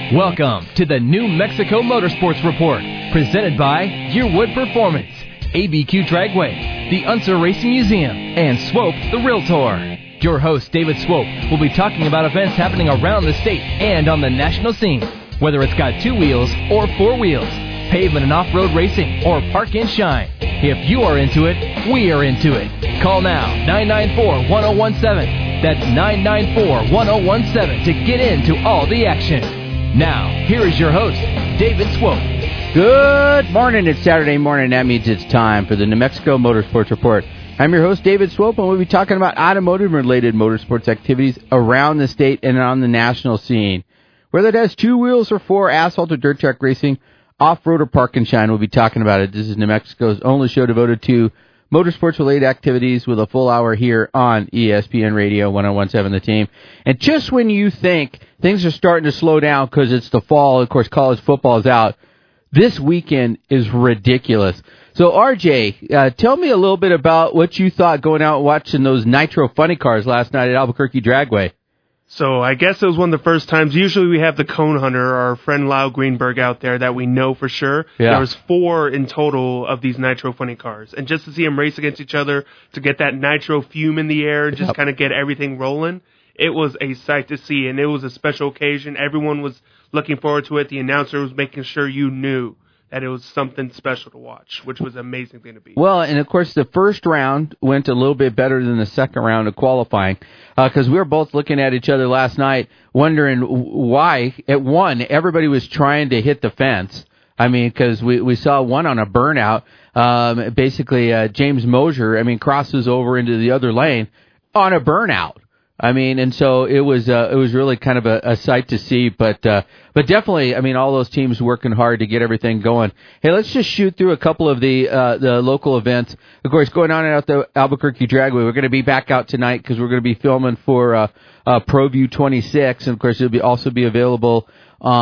Welcome to the New Mexico Motorsports Report, presented by Yearwood Performance, ABQ Dragway, the Unser Racing Museum, and Swope the Realtor. Your host, David Swope, will be talking about events happening around the state and on the national scene, whether it's got 2 wheels or 4 wheels, pavement and off-road racing, or park and shine. If you are into it, we are into it. Call now, 994-1017. That's 994-1017 to get into all the action. Now, here is your host, David Swope. Good morning. It's Saturday morning. That means it's time for the New Mexico Motorsports Report. I'm your host, David Swope, and we'll be talking about automotive-related motorsports activities around the state and on the national scene. Whether it has 2 wheels or 4, asphalt or dirt track racing, off-road or park and shine, we'll be talking about it. This is New Mexico's only show devoted to motorsports-related activities with a full hour here on ESPN Radio 101.7 The Team. And just when you think things are starting to slow down because it's the fall, of course, college football is out, this weekend is ridiculous. So, RJ, tell me a little bit about what you thought going out and watching those Nitro Funny Cars last night at Albuquerque Dragway. So I guess it was one of the first times. Usually we have the cone hunter, our friend Lyle Greenberg out there that we know for sure. Yeah. There was 4 in total of these Nitro Funny Cars. And just to see them race against each other, to get that nitro fume in the air and just kind of get everything rolling, it was a sight to see. And it was a special occasion. Everyone was looking forward to it. The announcer was making sure you knew that it was something special to watch, which was an amazing thing to be. Well, and of course, the first round went a little bit better than the second round of qualifying, because we were both looking at each other last night, wondering why. At one, everybody was trying to hit the fence. I mean, because we saw one on a burnout. Basically, James Mosier, crosses over into the other lane on a burnout. And so it was really kind of a sight to see, but definitely, all those teams working hard to get everything going. Hey, let's just shoot through a couple of the local events. Of course, going on at the Albuquerque Dragway, we're going to be back out tonight because we're going to be filming for ProView 26, and of course, it'll also be available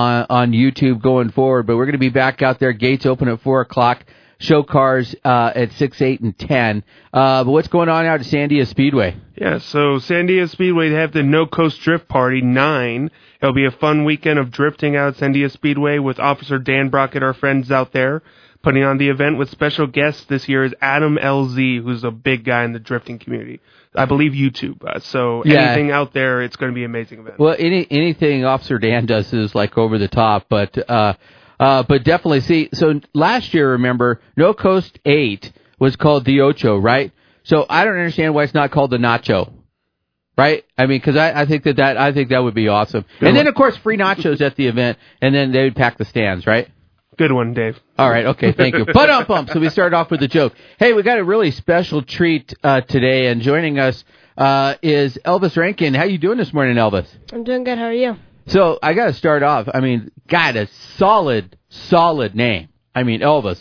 on YouTube going forward. But we're going to be back out there. Gates open at 4:00. Show cars at 6, 8, and 10. But what's going on out at Sandia Speedway? Yeah, so Sandia Speedway, they have the No Coast Drift Party 9. It'll be a fun weekend of drifting out at Sandia Speedway with Officer Dan Brockett, our friends out there, putting on the event with special guests this year is Adam LZ, who's a big guy in the drifting community. I believe YouTube. Anything out there, it's going to be an amazing event. Well, anything Officer Dan does is like over the top, but definitely, see, so last year, remember, No Coast 8 was called the Ocho, right? So I don't understand why it's not called the Nacho, right? Because I think that would be awesome. Good and one. Then, of course, free nachos at the event, and then they would pack the stands, right? Good one, Dave. All right, okay, thank you. But so we start off with a joke. Hey, we got a really special treat today, and joining us is Elvis Rankin. How you doing this morning, Elvis? I'm doing good. How are you? So I got to start off. God, a solid name. Elvis.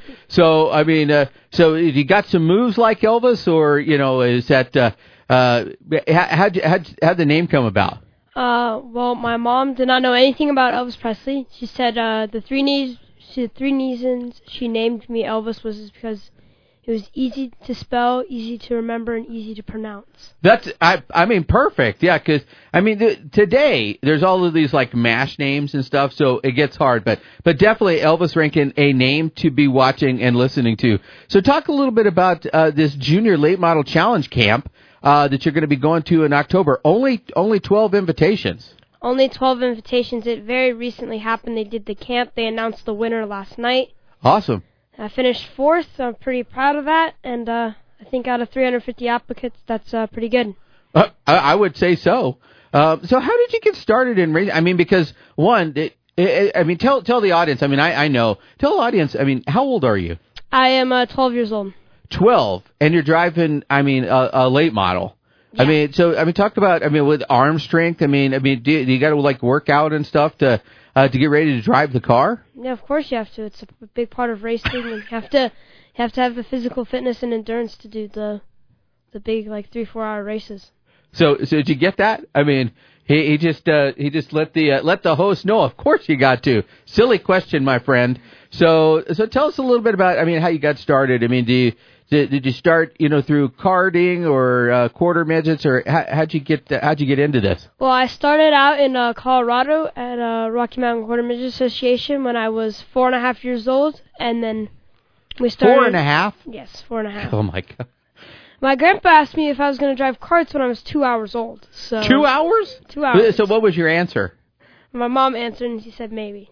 So you got some moves like Elvis, or is that how'd the name come about? Well, my mom did not know anything about Elvis Presley. She said the three reasons she named me Elvis was because it was easy to spell, easy to remember, and easy to pronounce. That's, perfect. Yeah, because, today, there's all of these, MASH names and stuff, so it gets hard. But definitely Elvis Rankin, a name to be watching and listening to. So talk a little bit about this Junior Late Model Challenge camp that you're going to be going to in October. Only 12 invitations. Only 12 invitations. It very recently happened. They did the camp. They announced the winner last night. Awesome. I finished 4th, so I'm pretty proud of that, and I think out of 350 applicants, that's pretty good. I would say so. So how did you get started in racing? Because, one, tell the audience, I know. Tell the audience, how old are you? I am 12 years old. 12, and you're driving, a late model. Yeah. Talk about, with arm strength, do you got to, work out and stuff to get ready to drive the car? Yeah, of course you have to. It's a big part of racing, and you have to have the physical fitness and endurance to do the big 3-4 hour races. So did you get that? He just let the host know. Of course you got to. Silly question, my friend. So tell us a little bit about how you got started. Did you start, through karting or quarter midgets, or how'd you get into this? Well, I started out in Colorado at Rocky Mountain Quarter Midget Association when I was 4.5 years old, and then we started. 4.5? Yes, 4.5. Oh my God. My grandpa asked me if I was going to drive carts when I was 2 hours old. So 2 hours? 2 hours. So what was your answer? My mom answered, and she said maybe.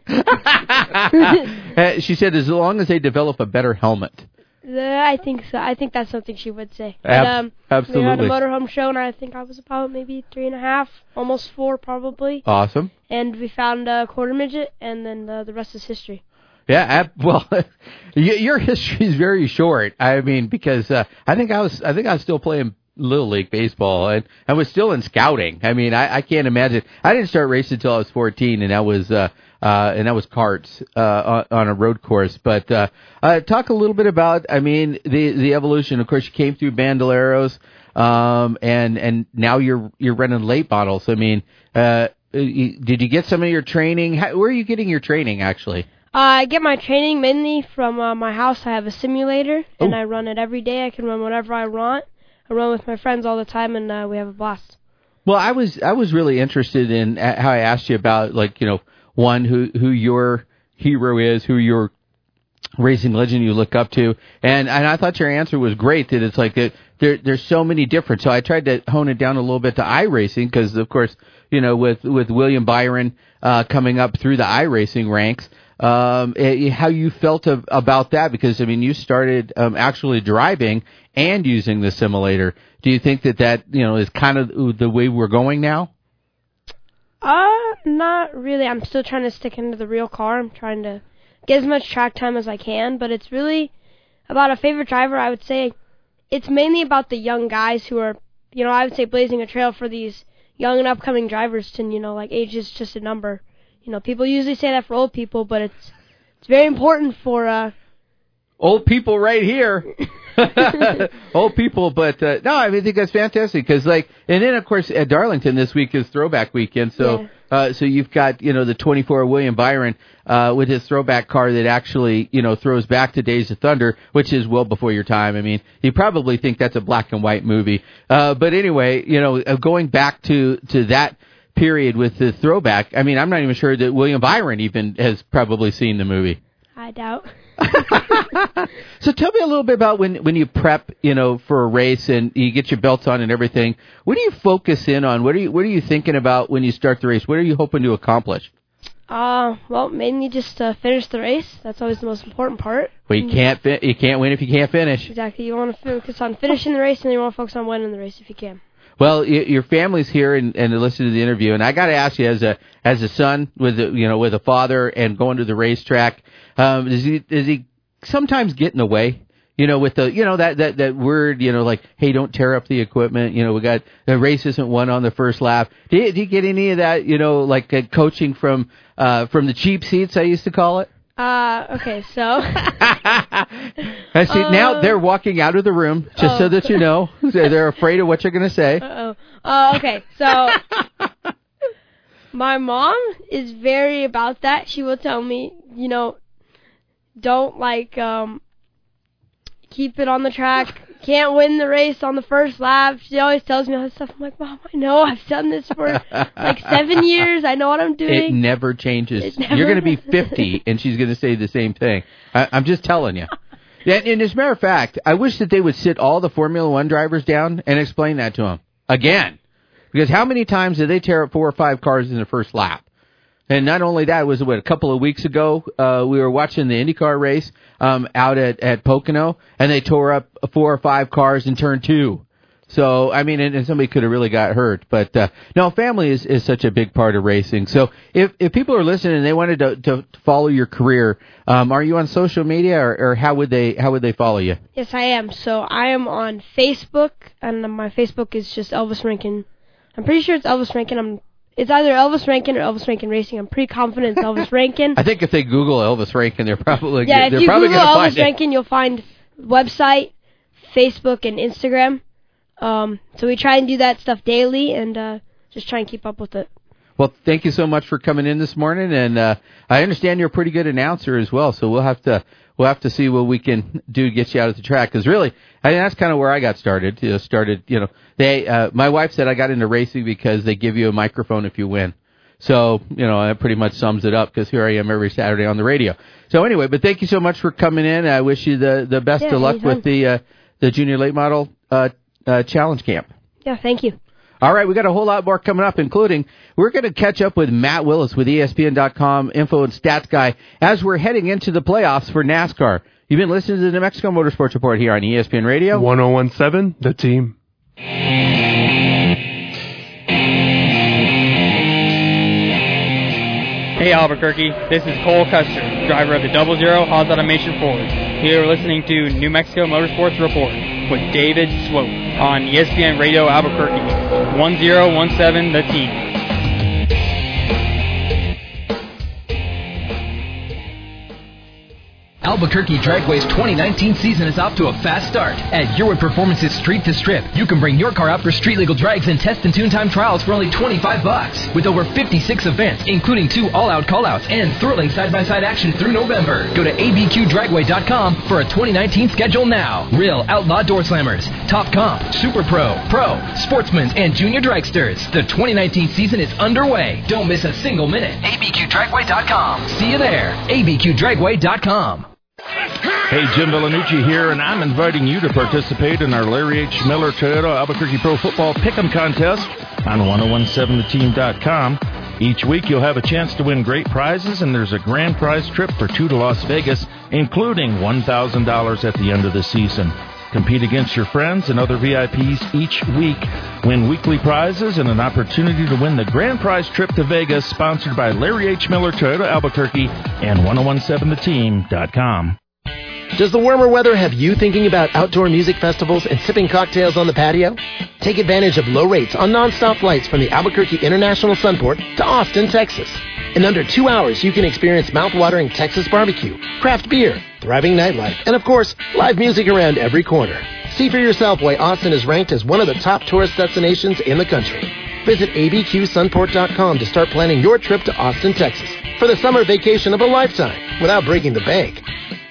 She said as long as they develop a better helmet. I think so. I think that's something she would say. Absolutely. We were at a motorhome show, and I think I was about maybe 3.5, almost 4 probably. Awesome. And we found a quarter midget, and then the rest is history. Yeah, well, your history is very short. I mean, because I think I was still playing Little League baseball, and I was still in scouting. I mean, I can't imagine. I didn't start racing until I was 14, and that was karts on a road course. But talk a little bit about, I mean, the evolution. Of course, you came through Bandoleros, and now you're running late models. I mean, did you get some of your training? Where are you getting your training, actually? I get my training mainly from my house. I have a simulator, and I run it every day. I can run whatever I want. I run with my friends all the time, and we have a blast. Well, I was really interested in how I asked you about, like, one, who your hero is, who your racing legend you look up to, and I thought your answer was great, that it's like there's so many different. So I tried to hone it down a little bit to iRacing, because, of course, with William Byron coming up through the iRacing ranks, how you felt about that, because, I mean, you started actually driving and using the simulator. Do you think that is kind of the way we're going now? Not really. I'm still trying to stick into the real car. I'm trying to get as much track time as I can, but it's really about a favorite driver. I would say it's mainly about the young guys who are, I would say blazing a trail for these young and upcoming drivers to, like, age is just a number. People usually say that for old people, but it's very important for old people right here. Old people, but no, I think that's fantastic, because, like, and then of course at Darlington this week is Throwback Weekend, so so you've got the 24 William Byron with his throwback car that actually throws back to Days of Thunder, which is well before your time. I mean, you probably think that's a black and white movie, but anyway, going back to that period with the throwback, I mean, I'm not even sure that William Byron even has probably seen the movie. I doubt. So tell me a little bit about when you prep, for a race and you get your belts on and everything. What do you focus in on? What are you thinking about when you start the race? What are you hoping to accomplish? Well, mainly just to finish the race. That's always the most important part. Well, you can't win if you can't finish. Exactly. You want to focus on finishing the race, and you want to focus on winning the race if you can. Well, your family's here and listen to the interview, and I got to ask you, as a son with a father and going to the racetrack, does he sometimes get in the way? With the that word, like, hey, don't tear up the equipment. We got the race isn't won on the first lap. Did you get any of that? Like coaching from the cheap seats, I used to call it. Okay, so. I see, now they're walking out of the room, just so that you know. They're afraid of what you're going to say. Okay, so. My mom is very about that. She will tell me, don't, like, keep it on the track. Can't win the race on the first lap. She always tells me all this stuff. I'm like, Mom, I know. I've done this for like 7 years. I know what I'm doing. It never changes. You're going to be 50, and she's going to say the same thing. I'm just telling you. And as a matter of fact, I wish that they would sit all the Formula One drivers down and explain that to them again. Because how many times did they tear up 4 or 5 cars in the first lap? And not only that, it was a couple of weeks ago, we were watching the IndyCar race out at Pocono, and they tore up 4 or 5 cars in turn 2. So, I mean, and somebody could have really got hurt. But, no, family is such a big part of racing. So if people are listening and they wanted to follow your career, are you on social media, or how would they follow you? Yes, I am. So I am on Facebook, and my Facebook is just Elvis Rankin. I'm pretty sure it's Elvis Rankin. It's either Elvis Rankin or Elvis Rankin Racing. I'm pretty confident it's Elvis Rankin. I think if they Google Elvis Rankin, they're probably if you Google Elvis Rankin, you'll find website, Facebook, and Instagram. So we try and do that stuff daily and just try and keep up with it. Well, thank you so much for coming in this morning, and I understand you're a pretty good announcer as well, so we'll have to see what we can do to get you out of the track, because really, I mean, that's kind of where I got started. My wife said I got into racing because they give you a microphone if you win. So, that pretty much sums it up, because here I am every Saturday on the radio. So anyway, but thank you so much for coming in. I wish you the best of luck with the Junior Late Model Challenge Camp. Yeah, thank you. All right, we got a whole lot more coming up, including we're going to catch up with Matt Willis with ESPN.com info and stats guy as we're heading into the playoffs for NASCAR. You've been listening to the New Mexico Motorsports Report here on ESPN Radio. 1017, The Team. Hey Albuquerque, this is Cole Custer, driver of the 00 Haas Automation Ford. You're listening to New Mexico Motorsports Report with David Swope on ESPN Radio Albuquerque, 1017 The Team. Albuquerque Dragway's 2019 season is off to a fast start. At Yearwood Performance's Street to Strip, you can bring your car out for street legal drags and test and tune time trials for only $25. With over 56 events, including 2 all-out callouts and thrilling side-by-side action through November. Go to abqdragway.com for a 2019 schedule now. Real outlaw door slammers, Top Comp, Super Pro, Sportsmen, and Junior Dragsters. The 2019 season is underway. Don't miss a single minute. abqdragway.com. See you there. abqdragway.com. Hey, Jim Villanucci here, and I'm inviting you to participate in our Larry H. Miller Toyota Albuquerque Pro Football Pick'em Contest on 1017theteam.com. Each week you'll have a chance to win great prizes, and there's a grand prize trip for 2 to Las Vegas, including $1,000 at the end of the season. Compete against your friends and other VIPs each week. Win weekly prizes and an opportunity to win the grand prize trip to Vegas, sponsored by Larry H. Miller Toyota Albuquerque and 1017theteam.com. Does the warmer weather have you thinking about outdoor music festivals and sipping cocktails on the patio? Take advantage of low rates on nonstop flights from the Albuquerque International Sunport to Austin, Texas. In under 2 hours, you can experience mouth-watering Texas barbecue, craft beer, thriving nightlife, and of course, live music around every corner. See for yourself why Austin is ranked as one of the top tourist destinations in the country. Visit abqsunport.com to start planning your trip to Austin, Texas for the summer vacation of a lifetime without breaking the bank.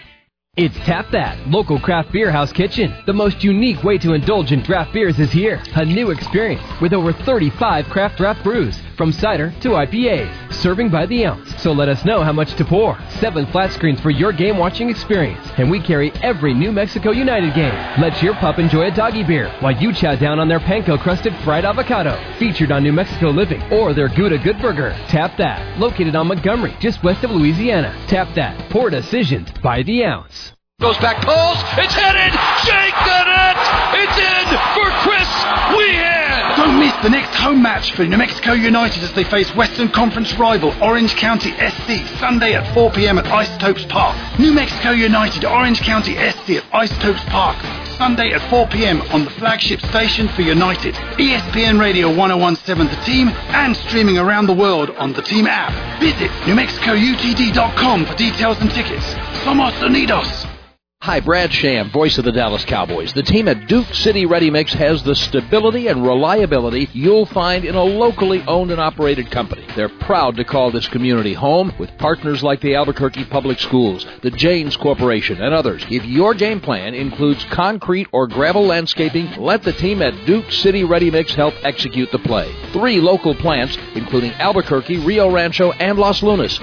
It's Tap That, local craft beer house kitchen. The most unique way to indulge in draft beers is here. A new experience with over 35 craft draft brews, from cider to IPAs, serving by the ounce. So let us know how much to pour. 7 flat screens for your game watching experience. And we carry every New Mexico United game. Let your pup enjoy a doggy beer while you chow down on their panko-crusted fried avocado, featured on New Mexico Living, or their Gouda Good Burger. Tap That, located on Montgomery, just west of Louisiana. Tap That, pour decisions by the ounce. Goes back, pulls, it's headed, shake the net, it's in for Chris Weehan. Don't miss the next home match for New Mexico United as they face Western Conference rival Orange County SC Sunday at 4 p.m. at Isotopes Park. New Mexico United, Orange County SC at Isotopes Park. Sunday at 4 p.m. on the flagship station for United, ESPN Radio 1017 The Team, and streaming around the world on the Team app. Visit NewMexicoUTD.com for details and tickets. Somos Unidos. Hi, Brad Sham, voice of the Dallas Cowboys. The team at Duke City Ready Mix has the stability and reliability you'll find in a locally owned and operated company. They're proud to call this community home with partners like the Albuquerque Public Schools, the Janes Corporation, and others. If your game plan includes concrete or gravel landscaping, let the team at Duke City Ready Mix help execute the play. 3 local plants, including Albuquerque, Rio Rancho, and Los Lunas,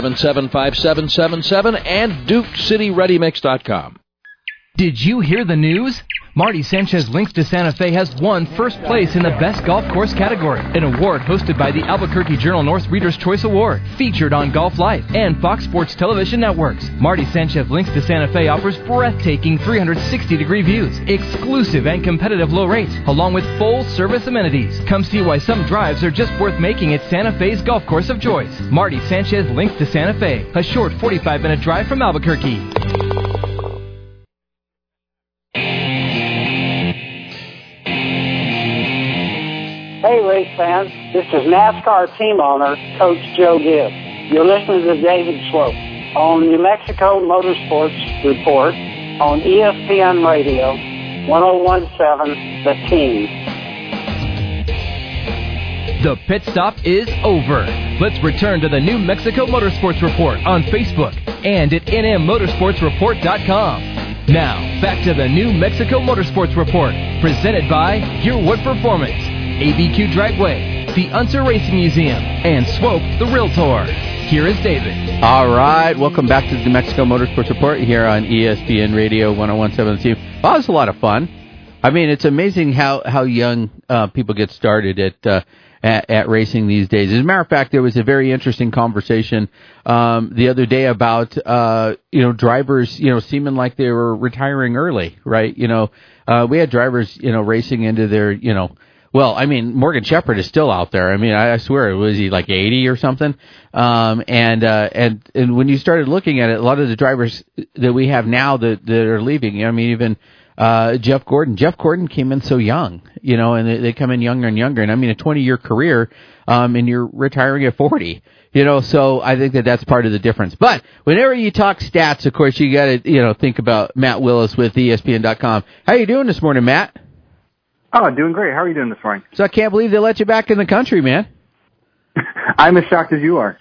877-5777, and DukeCityReadyMix.com. Did you hear the news? Marty Sanchez Links de Santa Fe has won first place in the Best Golf Course category, an award hosted by the Albuquerque Journal-North Reader's Choice Award, featured on Golf Life and Fox Sports Television Networks. Marty Sanchez Links de Santa Fe offers breathtaking 360-degree views, exclusive and competitive low rates, along with full-service amenities. Come see why some drives are just worth making at Santa Fe's golf course of choice. Marty Sanchez Links de Santa Fe, a short 45-minute drive from Albuquerque. Hey, race fans, this is NASCAR team owner, Coach Joe Gibbs. You're listening to David Swope on New Mexico Motorsports Report on ESPN Radio 1017 The Team. The pit stop is over. Let's return to the New Mexico Motorsports Report on Facebook and at nmmotorsportsreport.com. Now, back to the New Mexico Motorsports Report, presented by Your Wood Performance, ABQ Dragway, the Unser Racing Museum, and Swope the Realtor. Here is David. All right, welcome back to the New Mexico Motorsports Report here on ESPN Radio 101.7 The Team. Well, it was a lot of fun. I mean, it's amazing how young people get started at racing these days. As a matter of fact, there was a very interesting conversation the other day about drivers seeming like they were retiring early, right? We had drivers racing into their well, I mean, Morgan Shepherd is still out there. I mean, I swear, was he like 80 or something? And when you started looking at it, a lot of the drivers that we have now that are leaving, I mean, even Jeff Gordon. Jeff Gordon came in so young, and they come in younger and younger. And I mean, a 20-year career, and you're retiring at 40, so I think that's part of the difference. But whenever you talk stats, of course, you got to, think about Matt Willis with ESPN.com. How you doing this morning, Matt? Oh, doing great. How are you doing this morning? So I can't believe they let you back in the country, man. I'm as shocked as you are.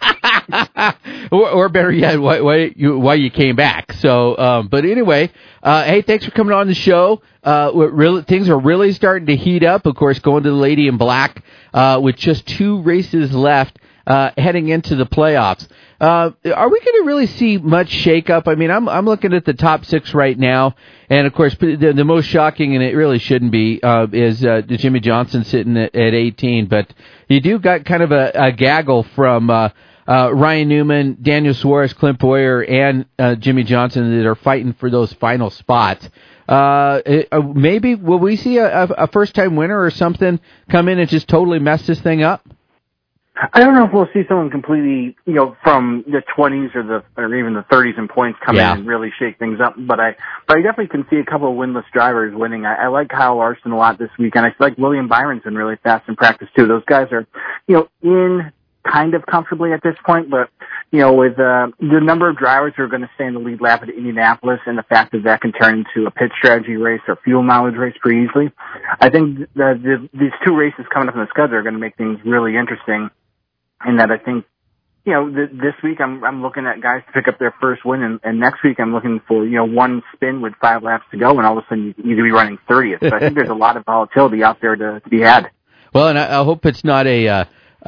or better yet, why you came back. So, but anyway, hey, thanks for coming on the show. Things are really starting to heat up. Of course, going to the Lady in Black with just 2 races left, heading into the playoffs. Are we going to really see much shakeup? I mean, I'm looking at the top 6 right now, and of course, the most shocking, and it really shouldn't be, is Jimmy Johnson sitting at 18. But you do got kind of a gaggle from Ryan Newman, Daniel Suarez, Clint Boyer, and Jimmy Johnson that are fighting for those final spots. Maybe will we see a first-time winner or something come in and just totally mess this thing up? I don't know if we'll see someone completely, from the 20s or even the 30s in points come in and really shake things up. But I definitely can see a couple of winless drivers winning. I like Kyle Larson a lot this week, and I feel like William Byron's been really fast in practice too. Those guys are, in kind of comfortably at this point, but with the number of drivers who are going to stay in the lead lap at Indianapolis and the fact that can turn into a pit strategy race or fuel mileage race pretty easily, I think these 2 races coming up in the schedule are going to make things really interesting. And that I think, this week I'm looking at guys to pick up their first win, and next week I'm looking for, one spin with 5 laps to go, and all of a sudden you could be running 30th. So I think there's a lot of volatility out there to be had. Well, and I hope it's not a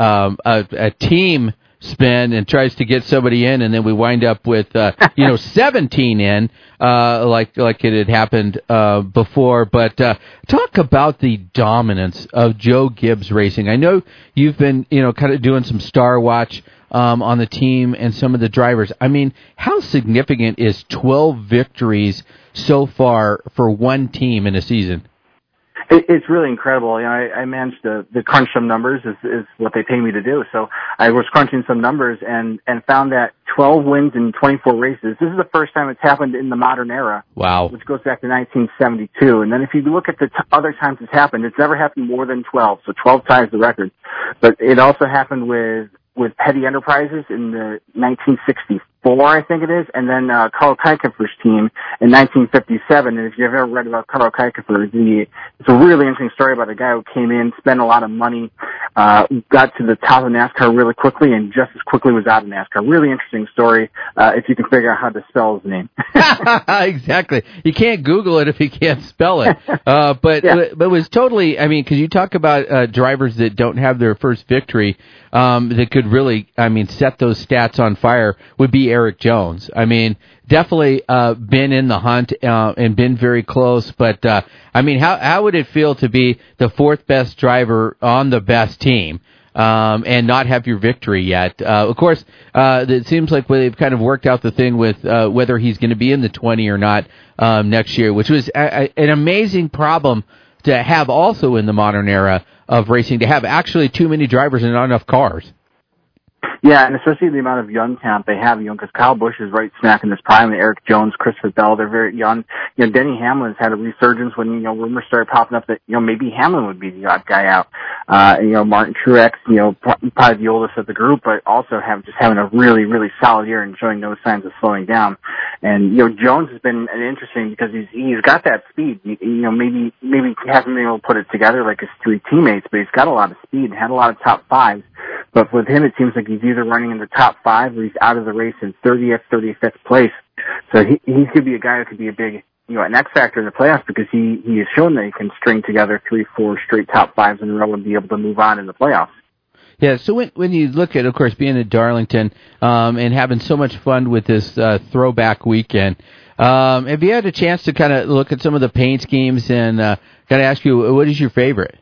team spin and tries to get somebody in, and then we wind up with 17 in, like it had happened before. But talk about the dominance of Joe Gibbs Racing. I know you've been kind of doing some Star Watch on the team and some of the drivers. I mean, how significant is 12 victories so far for one team in a season? It's really incredible. I managed to crunch some numbers is what they pay me to do. So I was crunching some numbers and found that 12 wins in 24 races. This is the first time it's happened in the modern era. Wow. Which goes back to 1972. And then if you look at the other times it's happened, it's never happened more than 12. So 12 ties the record. But it also happened with Petty Enterprises in the 1964, I think it is, and then Carl Kuykenfer's team in 1957. And if you've ever read about Carl Kuykenfer, it's a really interesting story about a guy who came in, spent a lot of money, got to the top of NASCAR really quickly, and just as quickly was out of NASCAR. Really interesting story if you can figure out how to spell his name. Exactly. You can't Google it if you can't spell it. But it was totally, I mean, because you talk about drivers that don't have their first victory that could really, set those stats on fire would be Eric Jones. I mean, definitely been in the hunt and been very close. But, how would it feel to be the 4th best driver on the best team and not have your victory yet? Of course, it seems like they've kind of worked out the thing with whether he's going to be in the 20 or not next year, which was an amazing problem to have also in the modern era of racing, to have actually too many drivers and not enough cars. Yeah, and especially the amount of young talent they have, because Kyle Busch is right smack in his prime, and Eric Jones, Christopher Bell, they're very young. Denny Hamlin's had a resurgence when, rumors started popping up that, maybe Hamlin would be the odd guy out. Martin Truex, probably the oldest of the group, but also having a really, really solid year and showing no signs of slowing down. And, Jones has been interesting because he's got that speed. Maybe he hasn't been able to put it together like his three teammates, but he's got a lot of speed and had a lot of top fives. But with him, it seems like he's either running in the top 5 or he's out of the race in 30th, 35th place. So he could be a guy who could be a big, an X factor in the playoffs because he has shown that he can string together 3-4 straight top 5s in a row and be able to move on in the playoffs. Yeah, so when you look at, of course, being at Darlington and having so much fun with this throwback weekend, have you had a chance to kind of look at some of the paint schemes and kind of ask you, what is your favorite?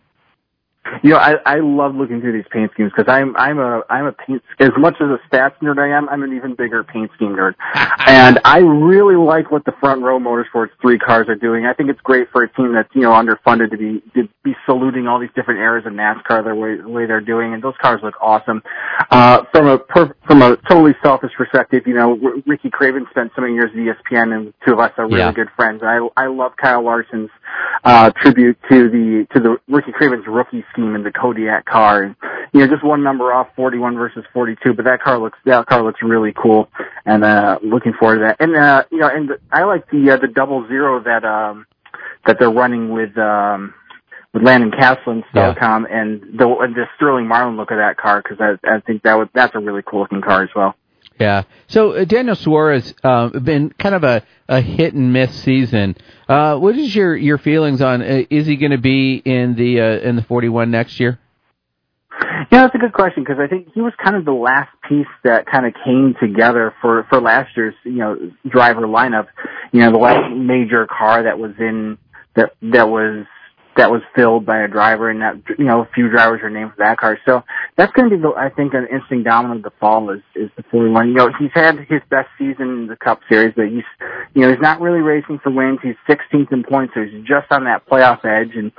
I love looking through these paint schemes because I'm a paint, as much as a stats nerd I'm an even bigger paint scheme nerd. And I really like what the Front Row Motorsports 3 cars are doing. I think it's great for a team that's, underfunded to be saluting all these different eras of NASCAR the way they're doing, and those cars look awesome. From a totally selfish perspective, Ricky Craven spent so many years at ESPN, and two of us are really good friends. I love Kyle Larson's tribute to the Ricky Craven's rookie scheme in the Kodiak car. And, just one number off, 41 versus 42, but that car looks really cool, and looking forward to that. And and I like the 00 that they're running with Landon Castle and Stelcom, and the Sterling Marlin look of that car, because I think that's a really cool looking car as well. Yeah. So Daniel Suarez been kind of a hit and miss season. What is your feelings on is he going to be in the 41 next year? Yeah, that's a good question, because I think he was kind of the last piece that kind of came together for last year's driver lineup. The last major car that was in that was filled by a driver, and that a few drivers are named for that car. So that's going to be, I think, an interesting domino of the fall is the 41. He's had his best season in the Cup Series, but he's not really racing for wins. He's 16th in points, so he's just on that playoff edge. And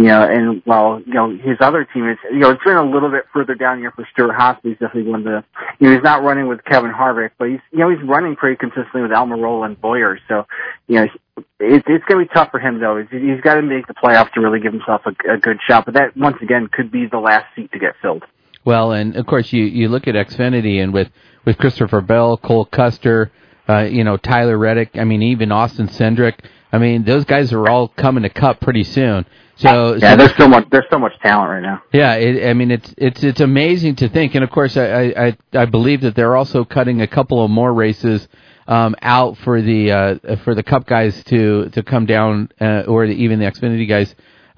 his other team is, it's been a little bit further down here for Stuart Haas. He's definitely one of the, he's not running with Kevin Harvick, but he's running pretty consistently with Almirola and Boyer. So, it's going to be tough for him, though. He's got to make the playoffs to really give himself a good shot, but that, once again, could be the last seat to get filled. Well, and of course, you look at Xfinity, and with Christopher Bell, Cole Custer, Tyler Reddick, even Austin Cindric, those guys are all coming to Cup pretty soon. So there's so much talent right now. Yeah, it's amazing to think, and of course, I believe that they're also cutting a couple of more races out for the Cup guys to come down, or even the Xfinity guys,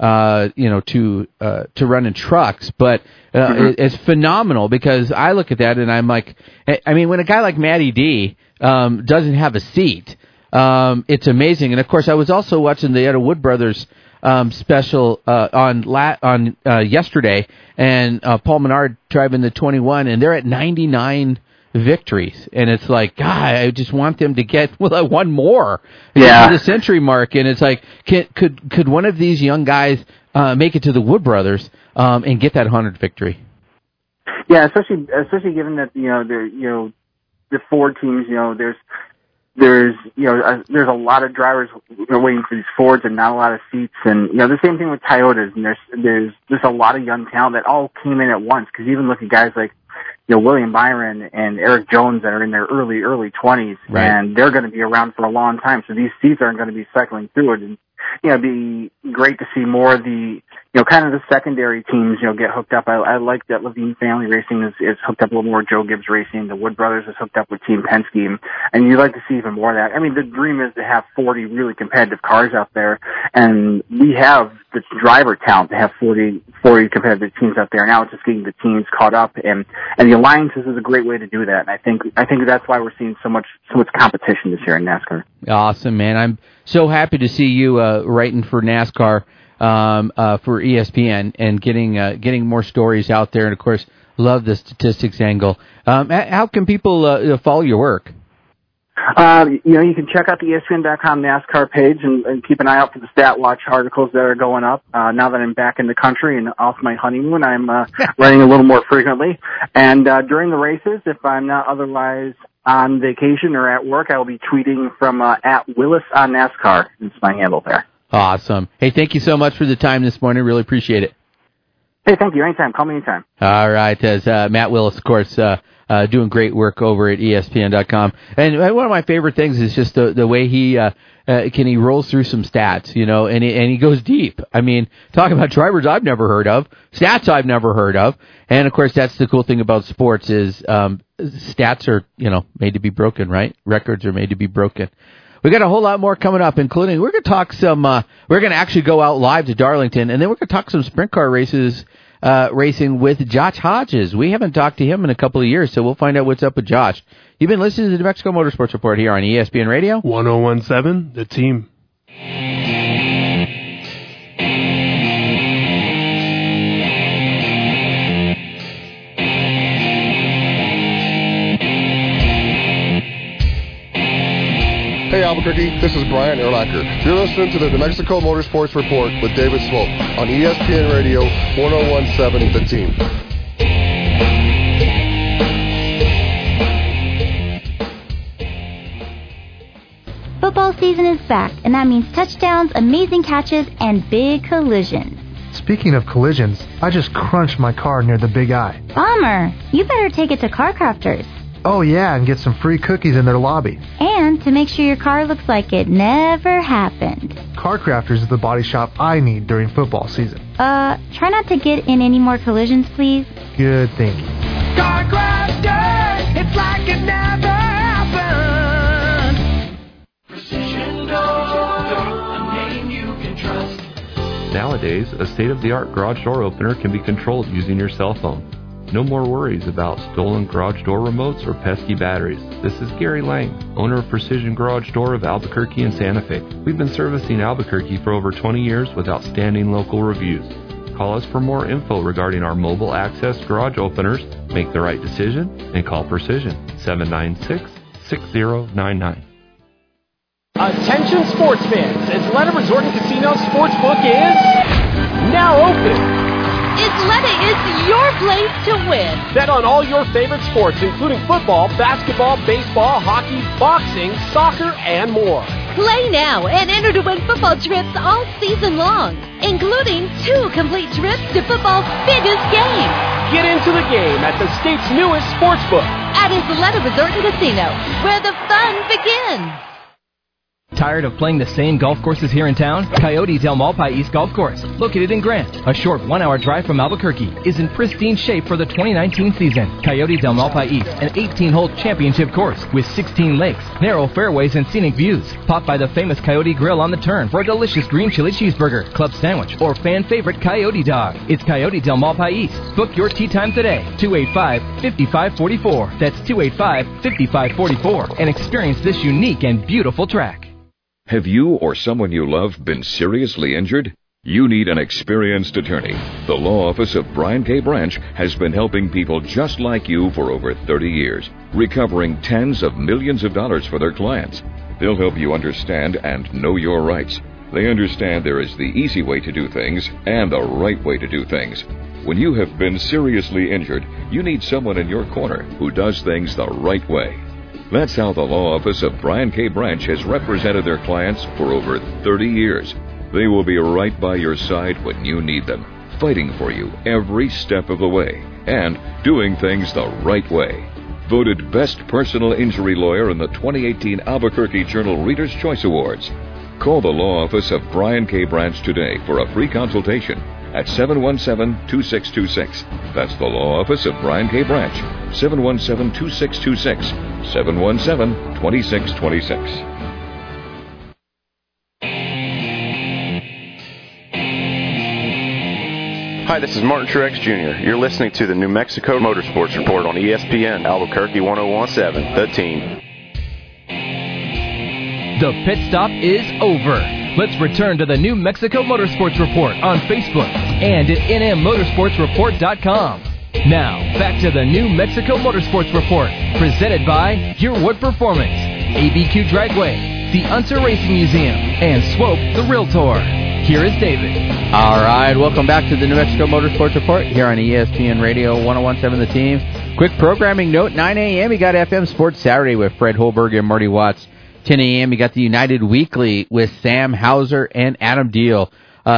to run in trucks. But it's phenomenal, because I look at that and I'm like, when a guy like Matty D doesn't have a seat, it's amazing. And of course, I was also watching the Etta Wood Brothers special on yesterday, and Paul Menard driving the 21, and they're at 99 victories, and it's like, God, I just want them to get one more to the century mark. And it's like, could one of these young guys make it to the Wood Brothers and get that 100th victory? Yeah, especially given that the Ford teams, there's a lot of drivers waiting for these Fords and not a lot of seats, and the same thing with Toyotas, and there's just a lot of young talent that all came in at once, because even look at guys like William Byron and Eric Jones that are in their early 20s, right, and they're going to be around for a long time, so these seats aren't going to be cycling through it. And it'd be great to see more of the kind of the secondary teams get hooked up. I like that Levine Family Racing is hooked up a little more. Joe Gibbs Racing, the Wood Brothers is hooked up with Team Penske, and you'd like to see even more of that. The dream is to have 40 really competitive cars out there, and we have the driver talent to have 40 competitive teams out there. Now it's just getting the teams caught up, and the alliances is a great way to do that. And I think that's why we're seeing so much competition this year in NASCAR. Awesome, man! I'm so happy to see you writing for NASCAR for ESPN and getting more stories out there. And of course, love the statistics angle. How can people follow your work? You can check out the ESPN.com NASCAR page and keep an eye out for the Stat Watch articles that are going up. Now that I'm back in the country and off my honeymoon, I'm writing a little more frequently. And during the races, if I'm not otherwise on vacation or at work, I will be tweeting from at Willis on NASCAR. It's my handle there. Awesome. Hey, thank you so much for the time this morning. Really appreciate it. Hey, thank you. Anytime. Call me anytime. All right. As Matt Willis, of course, doing great work over at ESPN.com. And one of my favorite things is just the way he rolls through some stats, and he goes deep. I mean, talk about drivers I've never heard of, stats I've never heard of. And, of course, that's the cool thing about sports is stats are, made to be broken, right? Records are made to be broken. We got a whole lot more coming up, including we're going to talk some. We're going to actually go out live to Darlington, and then we're going to talk some sprint car races, racing with Josh Hodges. We haven't talked to him in a couple of years, so we'll find out what's up with Josh. You've been listening to the New Mexico Motorsports Report here on ESPN Radio 1017, The Team. Hey Albuquerque, this is Brian Erlacher. You're listening to the New Mexico Motorsports Report with David Swope on ESPN Radio 1017 The Team. Football season is back, and that means touchdowns, amazing catches, and big collisions. Speaking of collisions, I just crunched my car near the Big I. Bummer. You better take it to Car Crafters. Oh yeah, and get some free cookies in their lobby. And to make sure your car looks like it never happened. Car Crafters is the body shop I need during football season. Try not to get in any more collisions, please. Good thinking. Car Crafters, it's like it never happened. Precision Door, a name you can trust. Nowadays, a state-of-the-art garage door opener can be controlled using your cell phone. No more worries about stolen garage door remotes or pesky batteries. This is Gary Lang, owner of Precision Garage Door of Albuquerque and Santa Fe. We've been servicing Albuquerque for over 20 years with outstanding local reviews. Call us for more info regarding our mobile access garage openers. Make the right decision and call Precision 796-6099. Attention sports fans, Isleta Resort and Casino Sportsbook is now open. Isleta is your place to win. Bet on all your favorite sports, including football, basketball, baseball, hockey, boxing, soccer, and more. Play now and enter to win football trips all season long, including 2 complete trips to football's biggest game. Get into the game at the state's newest sportsbook. At Isleta Resort and Casino, where the fun begins. Tired of playing the same golf courses here in town? Coyote Del Malpai East Golf Course, located in Grant, a short 1-hour drive from Albuquerque, is in pristine shape for the 2019 season. Coyote Del Malpai East, an 18-hole championship course with 16 lakes, narrow fairways, and scenic views. Pop by the famous Coyote Grill on the turn for a delicious green chili cheeseburger, club sandwich, or fan favorite Coyote Dog. It's Coyote Del Malpai East. Book your tee time today, 285-5544. That's 285-5544, and experience this unique and beautiful track. Have you or someone you love been seriously injured? You need an experienced attorney. The law office of Brian K. Branch has been helping people just like you for over 30 years, recovering tens of millions of dollars for their clients. They'll help you understand and know your rights. They understand there is the easy way to do things and the right way to do things. When you have been seriously injured, you need someone in your corner who does things the right way. That's how the law office of Brian K. Branch has represented their clients for over 30 years. They will be right by your side when you need them, fighting for you every step of the way, and doing things the right way. Voted Best Personal Injury Lawyer in the 2018 Albuquerque Journal Reader's Choice Awards. Call the law office of Brian K. Branch today for a free consultation at 717-2626. That's the law office of Brian K. Branch, 717-2626, 717-2626. Hi, this is Martin Truex Jr. You're listening to the New Mexico Motorsports Report on ESPN Albuquerque 1017, The Team. The pit stop is over. Let's return to the New Mexico Motorsports Report on Facebook and at nmmotorsportsreport.com. Now, back to the New Mexico Motorsports Report, presented by Your Wood Performance. ABQ Dragway, the Unser Racing Museum, and Swope the Realtor. Here is David. All right, welcome back to the New Mexico Motorsports Report here on ESPN Radio 101.7 The Team. Quick programming note, 9 a.m. you got FM Sports Saturday with Fred Holberg and Marty Watts. 10 a.m. you got the United Weekly with Sam Hauser and Adam Deal.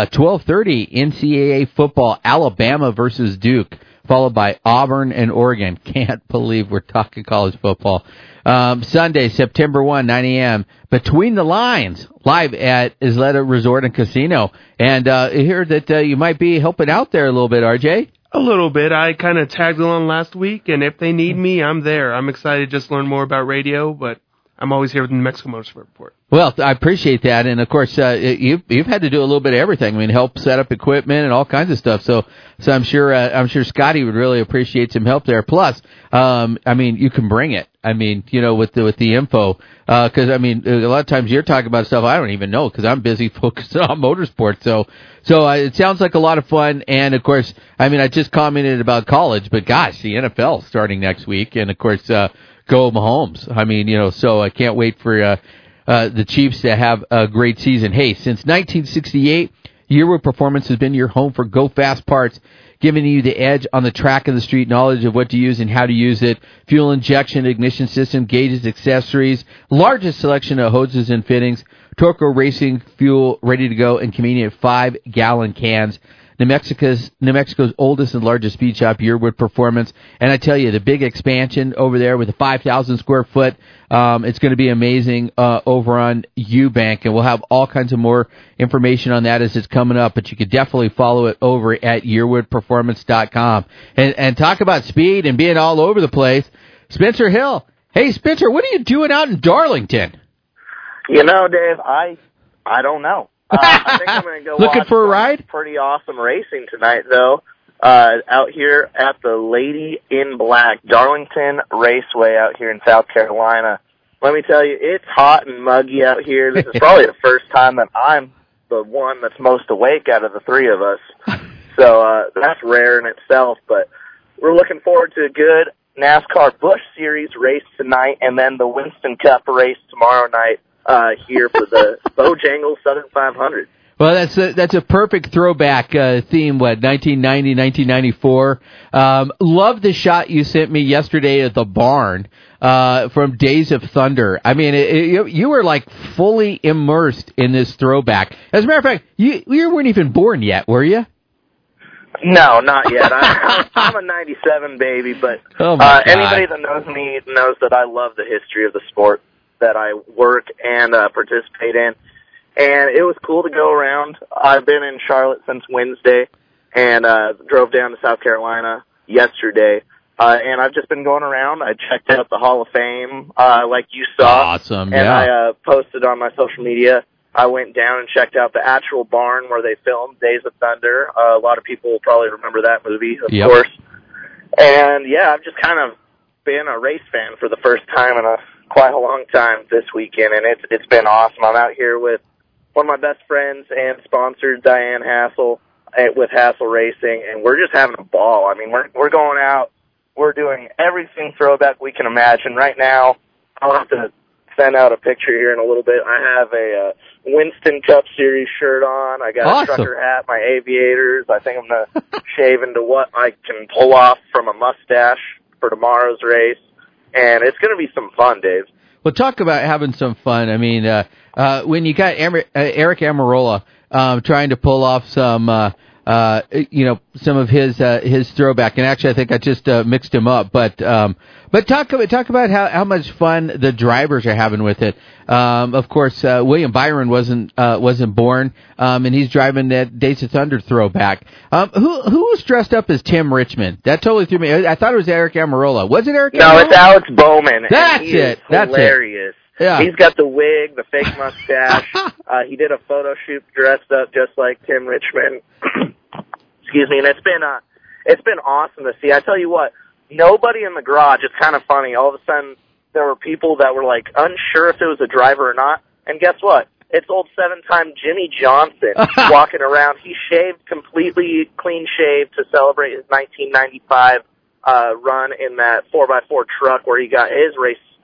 12:30 NCAA football, Alabama versus Duke, followed by Auburn and Oregon. Can't believe we're talking college football. Sunday, September 1, 9 a.m., Between the Lines, live at Isleta Resort and Casino. And I hear that you might be helping out there a little bit, RJ. A little bit. I kind of tagged along last week, and if they need me, I'm there. I'm excited to just learn more about radio, but I'm always here with the New Mexico Motorsport Report. Well, I appreciate that, and of course, you've had to do a little bit of everything. I mean, help set up equipment and all kinds of stuff. So I'm sure Scotty would really appreciate some help there. Plus, I mean, you can bring it. I mean, you know, with the info, because I mean, a lot of times you're talking about stuff I don't even know because I'm busy focusing on motorsports. So it sounds like a lot of fun, and of course, I mean, I just commented about college, but gosh, the NFL starting next week, and of course, go Mahomes. I mean, you know, so I can't wait for the Chiefs to have a great season. Hey, since 1968, Yearwood Performance has been your home for Go Fast parts, giving you the edge on the track and the street, knowledge of what to use and how to use it, fuel injection, ignition system, gauges, accessories, largest selection of hoses and fittings, Torco Racing fuel ready to go, and convenient 5-gallon cans. New Mexico's oldest and largest speed shop, Yearwood Performance. And I tell you, the big expansion over there with the 5,000 square foot, it's going to be amazing over on Eubank. And we'll have all kinds of more information on that as it's coming up. But you could definitely follow it over at YearwoodPerformance.com. And talk about speed and being all over the place. Spencer Hill. Hey, Spencer, what are you doing out in Darlington? You know, Dave, I don't know. I think I'm going to go looking watch for a ride? Pretty awesome racing tonight, though. Out here at the Lady in Black, Darlington Raceway out here in South Carolina. Let me tell you, it's hot and muggy out here. This is probably the first time that I'm the one that's most awake out of the three of us. So that's rare in itself, but we're looking forward to a good NASCAR Busch Series race tonight and then the Winston Cup race tomorrow night. Here for the Bojangles Southern 500. Well, that's a perfect throwback theme. 1990, 1994. Love the shot you sent me yesterday at the barn from Days of Thunder. I mean, you were like fully immersed in this throwback. As a matter of fact, you weren't even born yet, were you? No, not yet. I'm a 97 baby, but anybody that knows me knows that I love the history of the sport that I work and participate in. And it was cool to go around. I've been in Charlotte since Wednesday and drove down to South Carolina yesterday. And I've just been going around. I checked out the Hall of Fame like you saw. Awesome, and yeah. I posted on my social media. I went down and checked out the actual barn where they filmed Days of Thunder. A lot of people will probably remember that movie, of course. And, yeah, I've just kind of been a race fan for the first time in quite a long time this weekend, and it's been awesome. I'm out here with one of my best friends and sponsor, Diane Hassel, with Hassel Racing, and we're just having a ball. I mean, we're going out, we're doing everything throwback we can imagine. Right now, I'll have to send out a picture here in a little bit. I have a Winston Cup Series shirt on. I got a trucker hat, my aviators. I think I'm going to shave into what I can pull off from a mustache for tomorrow's race. And it's going to be some fun, Dave. Well, talk about having some fun. I mean, when you got Eric Amarola trying to pull off some, some of his throwback, and actually, I think I just mixed him up. But talk about how much fun the drivers are having with it. Of course, William Byron wasn't born, and he's driving that Days of Thunder throwback. Who was dressed up as Tim Richmond? That totally threw me. I thought it was Eric Amarola. Was it Eric Amarola? No, it's Alex Bowman. That's it. That's hilarious. Yeah. He's got the wig, the fake mustache. He did a photo shoot dressed up just like Tim Richmond. Excuse me, and it's been awesome to see. I tell you what, nobody in the garage. It's kind of funny. All of a sudden, there were people that were like unsure if it was a driver or not. And guess what? It's old 7-time Jimmy Johnson walking around. He shaved completely clean shaved to celebrate his 1995 run in that 4x4 truck where he got his race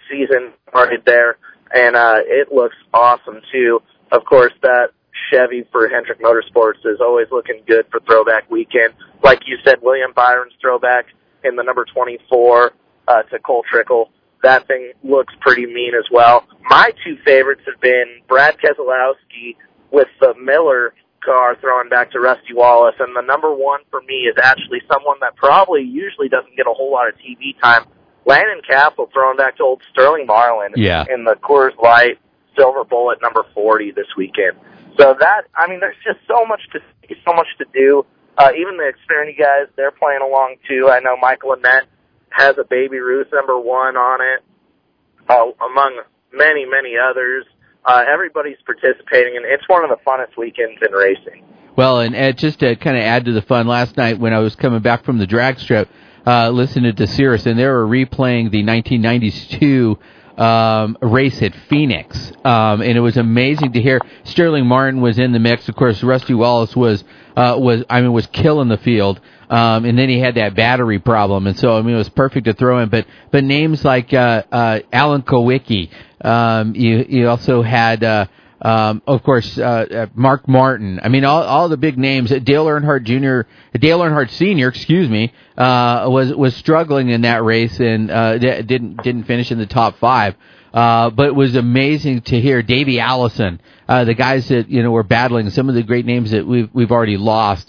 season started there, and it looks awesome, too. Of course, that Chevy for Hendrick Motorsports is always looking good for Throwback Weekend. Like you said, William Byron's throwback in the number 24 to Cole Trickle. That thing looks pretty mean as well. My two favorites have been Brad Keselowski with the Miller car throwing back to Rusty Wallace, and the number one for me is actually someone that probably usually doesn't get a whole lot of TV time. Landon Castle throwing back to old Sterling Marlin in the Coors Light Silver Bullet number 40 this weekend. So that, I mean, there's just so much to see, so much to do. Even the Xfinity guys, they're playing along too. I know Michael Annett has a Baby Ruth number 1 on it, among many, many others. Everybody's participating, and it's one of the funnest weekends in racing. Well, and just to kind of add to the fun, last night when I was coming back from the drag strip, listening to Cirrus, and they were replaying the 1992 race at Phoenix, and it was amazing to hear. Sterling Martin was in the mix. Of course, Rusty Wallace was killing the field, and then he had that battery problem, and so I mean it was perfect to throw in. But names like Alan Kowicki, you also had of course Mark Martin. I mean all the big names. Dale Earnhardt Sr. Was struggling in that race and didn't finish in the top 5. But it was amazing to hear Davey Allison, the guys that were battling, some of the great names that we've already lost.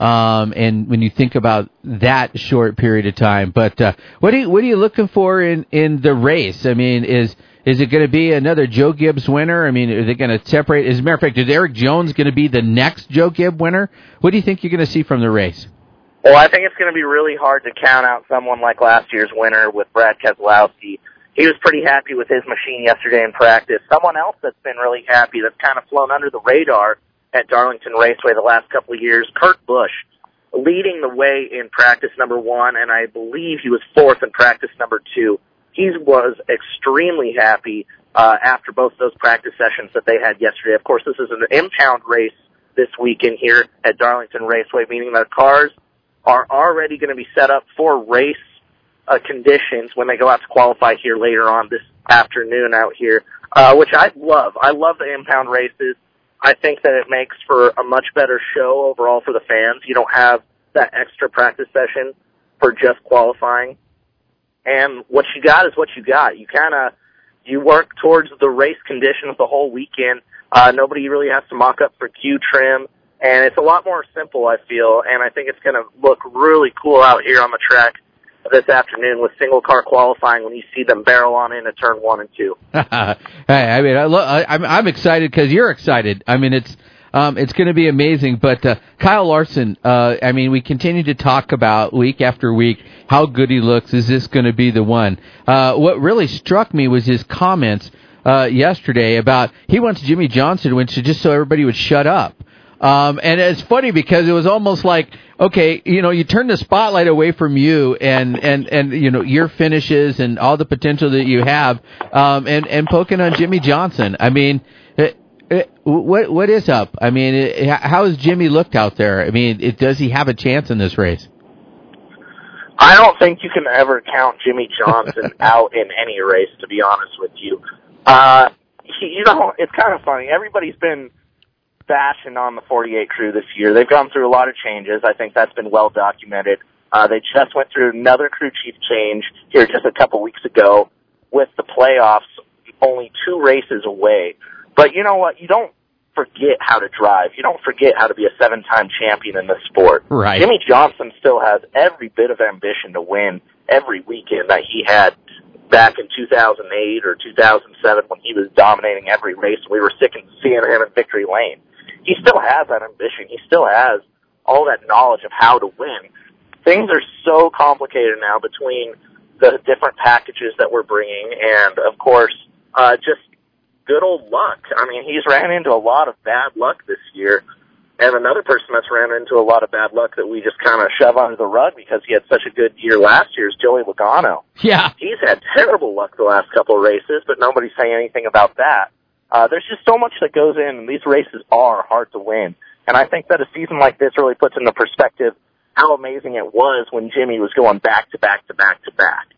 And when you think about that short period of time, but what are you looking for in the race? I mean, is it going to be another Joe Gibbs winner? I mean, are they going to separate? As a matter of fact, is Eric Jones going to be the next Joe Gibbs winner? What do you think you're going to see from the race? Well, I think it's going to be really hard to count out someone like last year's winner with Brad Keselowski. He was pretty happy with his machine yesterday in practice. Someone else that's been really happy, that's kind of flown under the radar at Darlington Raceway the last couple of years, Kurt Busch, leading the way in practice number 1, and I believe he was 4th in practice number 2. He was extremely happy after both those practice sessions that they had yesterday. Of course, this is an impound race this weekend here at Darlington Raceway, meaning that cars are already going to be set up for race conditions when they go out to qualify here later on this afternoon out here, which I love. I love the impound races. I think that it makes for a much better show overall for the fans. You don't have that extra practice session for just qualifying. And what you got is what you got. You work towards the race conditions the whole weekend. Nobody really has to mock up for Q trim. And it's a lot more simple, I feel, and I think it's going to look really cool out here on the track this afternoon with single-car qualifying when you see them barrel on into turn 1 and 2. Hey, I mean, I'm excited because you're excited. I mean, it's going to be amazing. But Kyle Larson, I mean, we continue to talk about week after week how good he looks. Is this going to be the one? What really struck me was his comments yesterday about he wants Jimmy Johnson to win just so everybody would shut up. And it's funny because it was almost like, okay, you turn the spotlight away from you and your finishes and all the potential that you have, and poking on Jimmy Johnson. I mean, what is up? I mean, how has Jimmy looked out there? I mean, does he have a chance in this race? I don't think you can ever count Jimmy Johnson out in any race, to be honest with you. It's kind of funny. Everybody's been bashing on the 48 crew this year. They've gone through a lot of changes. I think that's been well documented. They just went through another crew chief change here just a couple weeks ago with the playoffs only 2 races away. But you know what? You don't forget how to drive. You don't forget how to be a 7-time champion in this sport. Right. Jimmy Johnson still has every bit of ambition to win every weekend that he had back in 2008 or 2007 when he was dominating every race. We were sick of seeing him in victory lane. He still has that ambition. He still has all that knowledge of how to win. Things are so complicated now between the different packages that we're bringing and, of course, just good old luck. I mean, he's ran into a lot of bad luck this year. And another person that's ran into a lot of bad luck that we just kind of shove under the rug because he had such a good year last year is Joey Logano. Yeah. He's had terrible luck the last couple of races, but nobody's saying anything about that. There's just so much that goes in, and these races are hard to win. And I think that a season like this really puts into perspective how amazing it was when Jimmy was going back to back to back to back.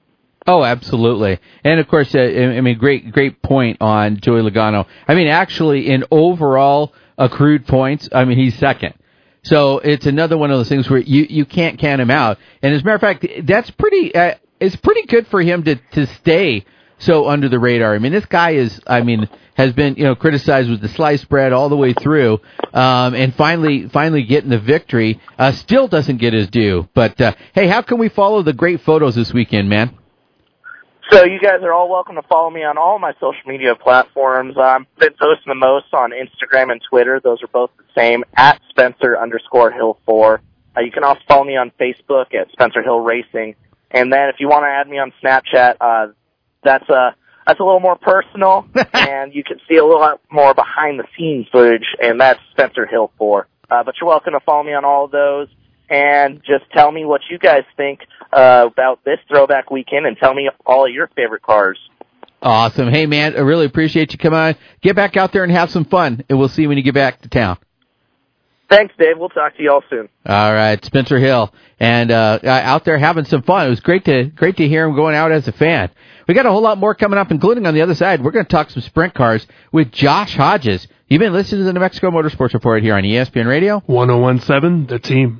Oh, absolutely. And, of course, great point on Joey Logano. Actually, in overall accrued points, he's second. So it's another one of those things where you can't count him out. And as a matter of fact, that's it's pretty good for him to stay so under the radar. This guy has been, criticized with the sliced bread all the way through, and finally getting the victory. Still doesn't get his due. But, hey, how can we follow the great photos this weekend, man? So you guys are all welcome to follow me on all my social media platforms. I've been posting the most on Instagram and Twitter. Those are both the same, at Spencer_Hill4. You can also follow me on Facebook at Spencer Hill Racing. And then if you want to add me on Snapchat, that's a little more personal, and you can see a little more behind-the-scenes footage, and that's Spencer Hill4. But you're welcome to follow me on all of those, and just tell me what you guys think about this throwback weekend, and tell me all of your favorite cars. Awesome. Hey, man, I really appreciate you coming on. Get back out there and have some fun, and we'll see you when you get back to town. Thanks, Dave. We'll talk to you all soon. All right, Spencer Hill, and out there having some fun. It was great to hear him going out as a fan. We got a whole lot more coming up, including on the other side. We're going to talk some sprint cars with Josh Hodges. You've been listening to the New Mexico Motorsports Report here on ESPN Radio 101.7, The Team.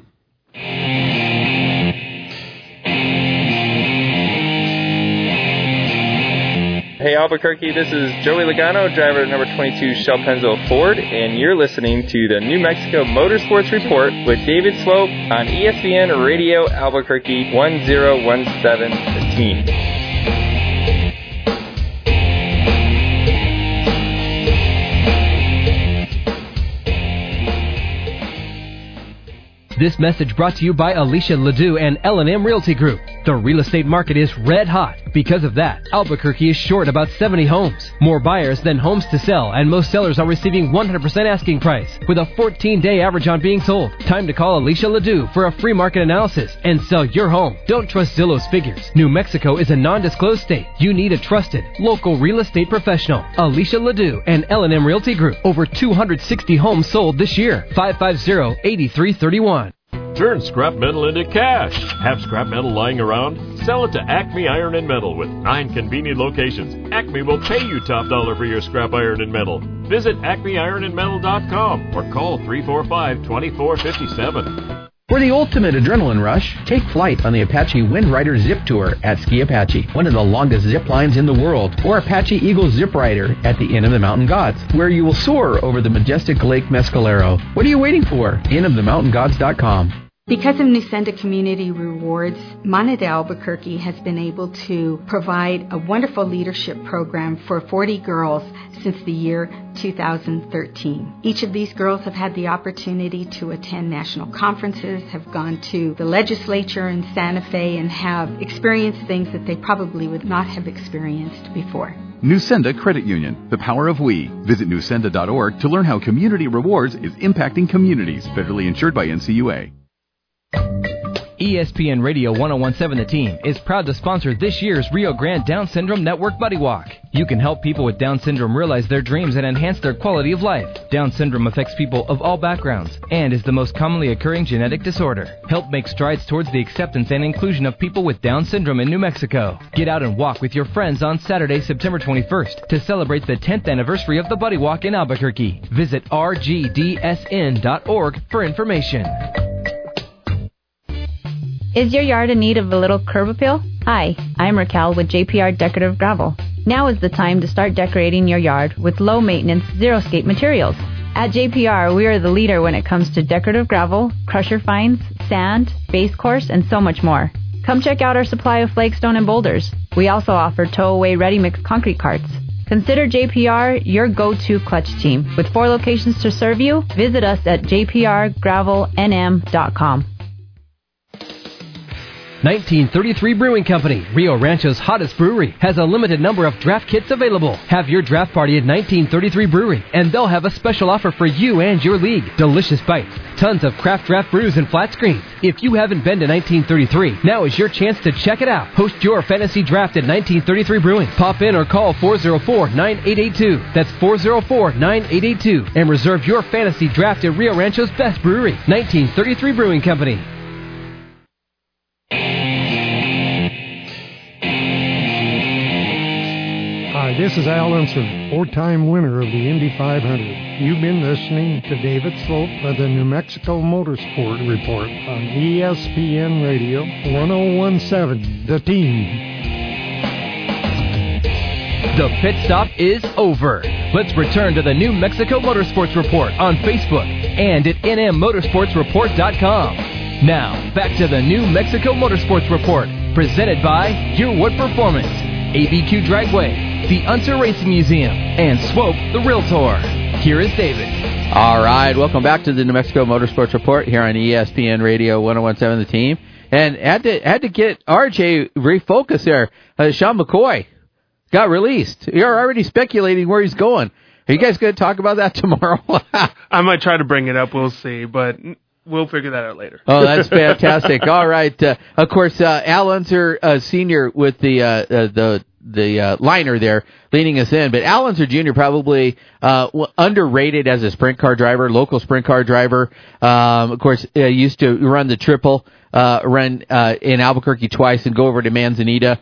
Hey Albuquerque, this is Joey Logano, driver of number 22 Shell Pennzoil Ford, and you're listening to the New Mexico Motorsports Report with David Swope on ESPN Radio Albuquerque 1017 The Team. This message brought to you by Alicia Ledoux and L&M Realty Group. The real estate market is red hot. Because of that, Albuquerque is short about 70 homes. More buyers than homes to sell, and most sellers are receiving 100% asking price, with a 14-day average on being sold. Time to call Alicia Ledoux for a free market analysis and sell your home. Don't trust Zillow's figures. New Mexico is a non-disclosed state. You need a trusted, local real estate professional. Alicia Ledoux and L&M Realty Group. Over 260 homes sold this year. 550-8331. Turn scrap metal into cash. Have scrap metal lying around? Sell it to Acme Iron and Metal with 9 convenient locations. Acme will pay you top dollar for your scrap iron and metal. Visit acmeironandmetal.com or call 345-2457. For the ultimate adrenaline rush, take flight on the Apache Wind Rider Zip Tour at Ski Apache, one of the longest zip lines in the world, or Apache Eagle Zip Rider at the Inn of the Mountain Gods, where you will soar over the majestic Lake Mescalero. What are you waiting for? InnoftheMountainGods.com. Because of Nusenda Community Rewards, Mana de Albuquerque has been able to provide a wonderful leadership program for 40 girls since the year 2013. Each of these girls have had the opportunity to attend national conferences, have gone to the legislature in Santa Fe, and have experienced things that they probably would not have experienced before. Nusenda Credit Union, the power of we. Visit nusenda.org to learn how Community Rewards is impacting communities. Federally insured by NCUA. ESPN Radio 1017 The Team is proud to sponsor this year's Rio Grande Down Syndrome Network Buddy Walk. You can help people with Down syndrome realize their dreams and enhance their quality of life. Down syndrome affects people of all backgrounds and is the most commonly occurring genetic disorder. Help make strides towards the acceptance and inclusion of people with Down syndrome in New Mexico. Get out and walk with your friends on Saturday, September 21st to celebrate the 10th anniversary of the Buddy Walk in Albuquerque. Visit rgdsn.org for information. Is your yard in need of a little curb appeal? Hi, I'm Raquel with JPR Decorative Gravel. Now is the time to start decorating your yard with low-maintenance, zero-skate materials. At JPR, we are the leader when it comes to decorative gravel, crusher fines, sand, base course, and so much more. Come check out our supply of flagstone and boulders. We also offer tow-away ready-mix concrete carts. Consider JPR your go-to clutch team. With 4 locations to serve you, visit us at jprgravelnm.com. 1933 Brewing Company, Rio Rancho's hottest brewery, has a limited number of draft kits available. Have your draft party at 1933 Brewery, and they'll have a special offer for you and your league. Delicious bites, tons of craft draft brews and flat screens. If you haven't been to 1933, now is your chance to check it out. Host your fantasy draft at 1933 Brewing. Pop in or call 404-9882. That's 404-9882. And reserve your fantasy draft at Rio Rancho's best brewery, 1933 Brewing Company. Hi, this is Al Unser, 4-time winner of the Indy 500. You've been listening to David Slope of the New Mexico Motorsport Report on ESPN Radio 1017, The Team. The pit stop is over. Let's return to the New Mexico Motorsports Report on Facebook and at nmmotorsportsreport.com. Now, back to the New Mexico Motorsports Report, presented by Your Wood Performance, ABQ Dragway, the Unser Racing Museum, and Swope the Realtor. Here is David. All right, welcome back to the New Mexico Motorsports Report here on ESPN Radio 1017, The Team. And had to get RJ refocused there. Sean McCoy got released. You're already speculating where he's going. Are you guys going to talk about that tomorrow? I might try to bring it up. We'll see, but we'll figure that out later. Oh, that's fantastic. All right. Of course, Al Unser Sr. with the liner there leading us in. But Al Unser Jr. probably underrated as a sprint car driver, local sprint car driver. Of course, used to run the triple. Run in Albuquerque twice and go over to Manzanita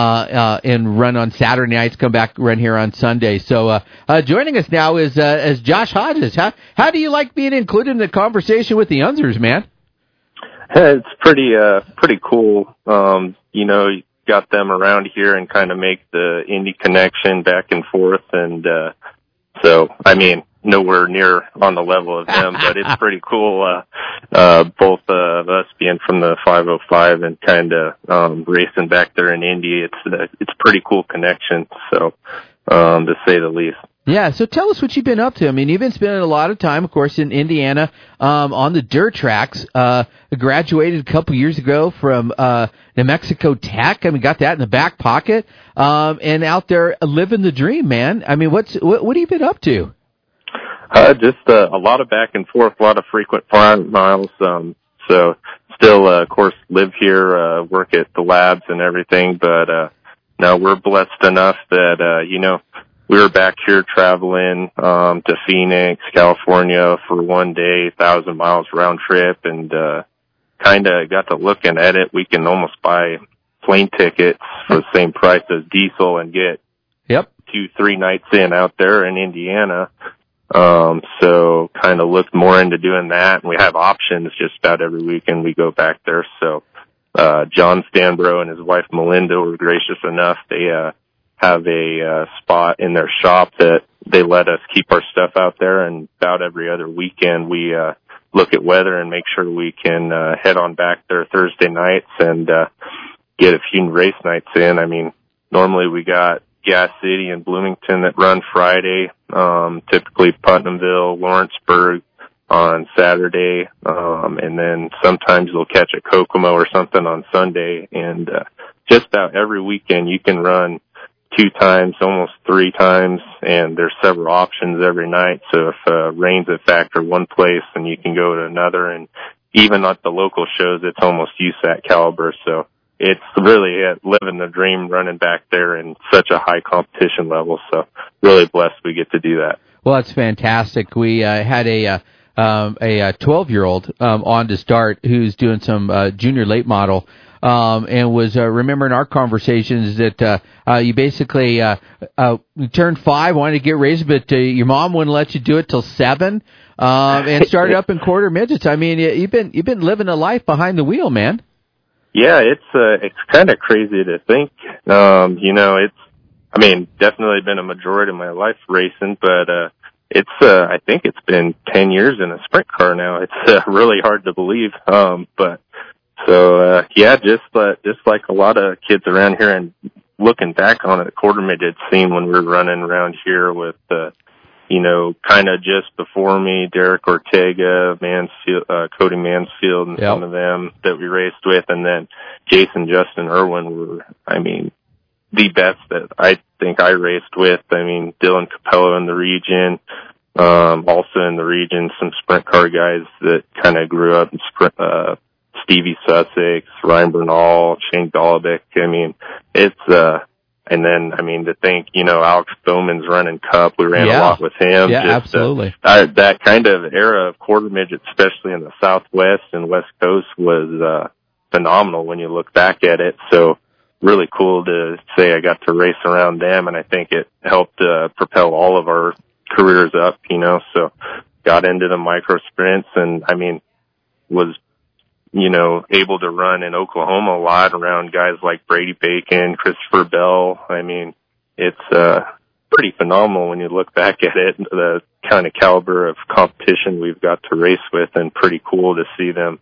and run on Saturday nights, come back, run here on Sunday. So joining us now is Josh Hodges. How do you like being included in the conversation with the Unsers, man? It's pretty cool. You got them around here and kind of make the Indy connection back and forth. And so, I mean, nowhere near on the level of them, but it's pretty cool. Both of us being from the 505 and kind of racing back there in Indy, it's pretty cool connection. So, to say the least. Yeah, so tell us what you've been up to. I mean, you've been spending a lot of time, of course, in Indiana on the dirt tracks. Graduated a couple years ago from New Mexico Tech. I mean, got that in the back pocket, and out there living the dream, man. I mean, what have you been up to? Just a lot of back and forth, a lot of frequent flyer miles. So still, of course, live here, work at the labs and everything. But no, we're blessed enough that we were back here traveling to Phoenix, California for one day, 1,000 miles round trip, and kind of got to looking at it. We can almost buy plane tickets for the same price as diesel and get 2-3 nights in out there in Indiana. So kind of looked more into doing that, and we have options just about every weekend we go back there. So John Stanbro and his wife Melinda were gracious enough. They have a spot in their shop that they let us keep our stuff out there, and about every other weekend we look at weather and make sure we can head on back there Thursday nights and get a few race nights in. I mean, normally we got Gas City and Bloomington that run Friday, typically Putnamville, Lawrenceburg on Saturday, and then sometimes they'll catch a Kokomo or something on Sunday. And just about every weekend you can run 2 times, almost 3 times, and there's several options every night. So if rain's a factor one place, then you can go to another. And even at the local shows, it's almost USAC caliber. So it's really living the dream running back there in such a high competition level. So really blessed we get to do that. Well, that's fantastic. We had a 12-year-old on to start who's doing some junior late model, and was remembering our conversations that you basically you turned 5, wanted to get raised, but your mom wouldn't let you do it till 7, and started up in quarter midgets. I mean, you've been living a life behind the wheel, man. Yeah, it's kind of crazy to think. Definitely been a majority of my life racing, but I think it's been 10 years in a sprint car now. It's really hard to believe. Just like a lot of kids around here, and looking back on it, quarter midget scene when we were running around here with, kind of just before me, Derek Ortega, Mansfield, Cody Mansfield, and some of them that we raced with, and then Jason, Justin, Irwin were, the best that I think I raced with. Dylan Capello in the region, also in the region, some sprint car guys that kind of grew up in sprint, Stevie Sussex, Ryan Bernal, Shane Golobic. To think, Alex Bowman's running Cup. We ran a lot with him. Yeah, absolutely. That kind of era of quarter midget, especially in the Southwest and West Coast, was phenomenal when you look back at it. So, really cool to say I got to race around them, and I think it helped propel all of our careers up, you know. So got into the micro sprints, and I mean, was, you know, able to run in Oklahoma a lot around guys like Brady Bacon, Christopher Bell. I mean, it's pretty phenomenal when you look back at it, the kind of caliber of competition we've got to race with, and pretty cool to see them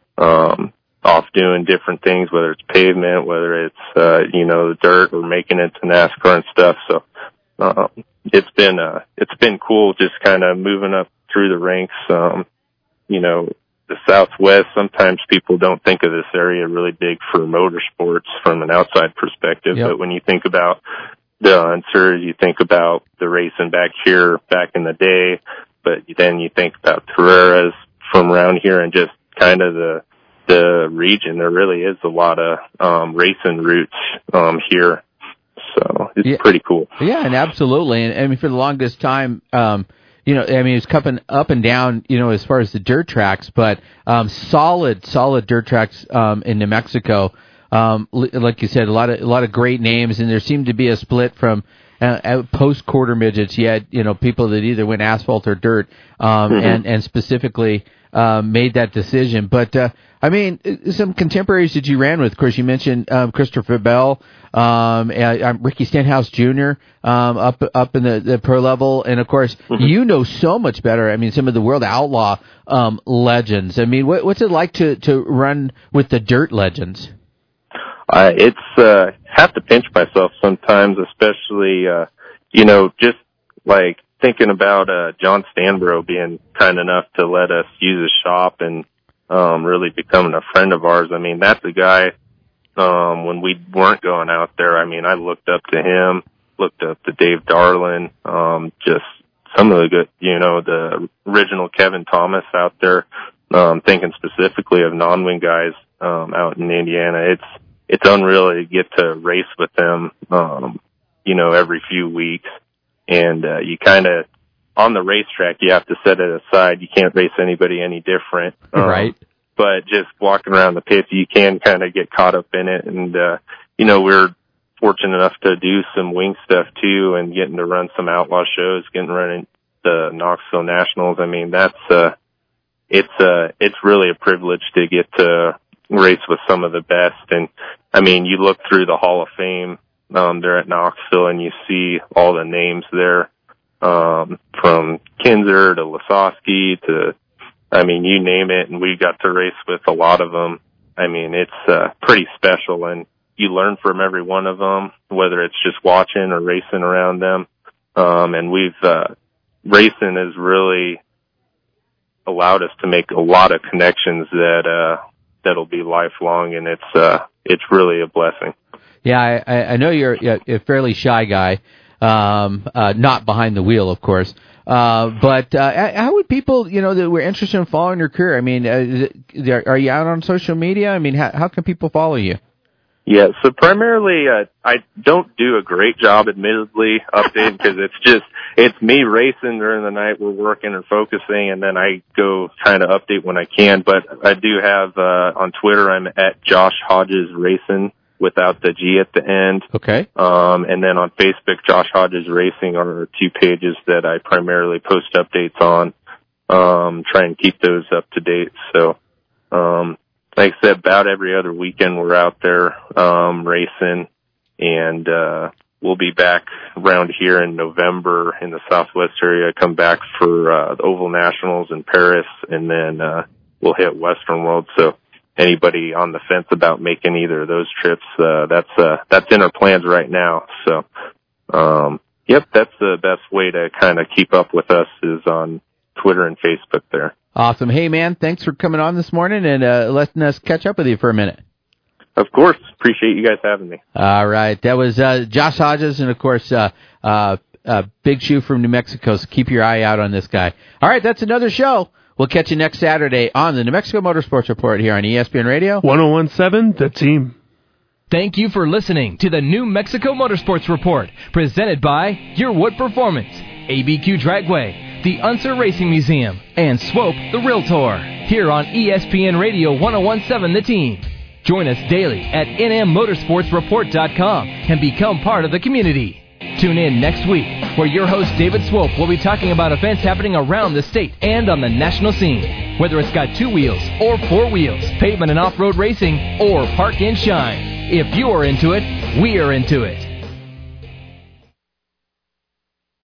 off doing different things, whether it's pavement, whether it's, you know, dirt, or making it to NASCAR and stuff. So, it's been cool just kind of moving up through the ranks. You know, the Southwest, sometimes people don't think of this area really big for motorsports from an outside perspective. Yep. But when you think about the Unsers, you think about the racing back here back in the day, but then you think about Carreras from around here, and just kind of the region. There really is a lot of racing routes here, so it's pretty cool. Yeah, and absolutely. And I mean, for the longest time, you know, I mean, it's coming up and down, you know, as far as the dirt tracks, but solid dirt tracks in New Mexico. Like you said, a lot of great names, and there seemed to be a split from post quarter midgets. You had, you know, people that either went asphalt or dirt, and specifically made that decision. But I mean, some contemporaries that you ran with. Of course, you mentioned Christopher Bell, Ricky Stenhouse Jr. Up in the pro level, and of course, you know so much better. I mean, some of the World Outlaw legends. I mean, what's it like to run with the dirt legends? It's have to pinch myself sometimes, especially you know, just like thinking about John Stanborough being kind enough to let us use his shop and really becoming a friend of ours. I mean, that's a guy, when we weren't going out there, I mean, I looked up to him, looked up to Dave Darlin, just some of the good, you know, the original Kevin Thomas out there, thinking specifically of non-wing guys out in Indiana. It's unreal to get to race with them, you know, every few weeks. And you kind of, on the racetrack, you have to set it aside. You can't race anybody any different. Right. But just walking around the pits, you can kind of get caught up in it. And, you know, we're fortunate enough to do some wing stuff too, and getting to run some outlaw shows, getting running the Knoxville Nationals. I mean, that's, it's really a privilege to get to race with some of the best. And I mean, you look through the Hall of Fame, there at Knoxville, and you see all the names there, from Kinzer to Lasowski to, I mean, you name it, and we got to race with a lot of them. I mean, it's pretty special, and you learn from every one of them, whether it's just watching or racing around them. And racing has really allowed us to make a lot of connections that'll be lifelong, and it's really a blessing. Yeah, I know you're a fairly shy guy, not behind the wheel, of course. But how would people, you know, that were interested in following your career? I mean, are you out on social media? I mean, how can people follow you? Yeah, so primarily, I don't do a great job, admittedly, updating, because it's me racing during the night. We're working or focusing, and then I go kind of update when I can. But I do have, on Twitter, I'm at Josh Hodges Racing, without the G at the end. Okay. And then on Facebook, Josh Hodges Racing are two pages that I primarily post updates on, try and keep those up to date. So, like I said, about every other weekend we're out there, racing, and, we'll be back around here in November in the Southwest area, come back for, the Oval Nationals in Paris, and then, we'll hit Western World. So, anybody on the fence about making either of those trips, that's in our plans right now. So, yep, that's the best way to kind of keep up with us is on Twitter and Facebook there. Awesome. Hey, man, thanks for coming on this morning and letting us catch up with you for a minute. Of course. Appreciate you guys having me. All right. That was Josh Hodges, and, of course, Big Shoe from New Mexico, so keep your eye out on this guy. All right, that's another show. We'll catch you next Saturday on the New Mexico Motorsports Report here on ESPN Radio 101.7, The Team. Thank you for listening to the New Mexico Motorsports Report, presented by Your Wood Performance, ABQ Dragway, the Unser Racing Museum, and Swope the Realtor, here on ESPN Radio 101.7 The Team. Join us daily at nmmotorsportsreport.com and become part of the community. Tune in next week, where your host David Swope will be talking about events happening around the state and on the national scene. Whether it's got 2 wheels or 4 wheels, pavement and off-road racing, or park and shine. If you're into it, we're into it.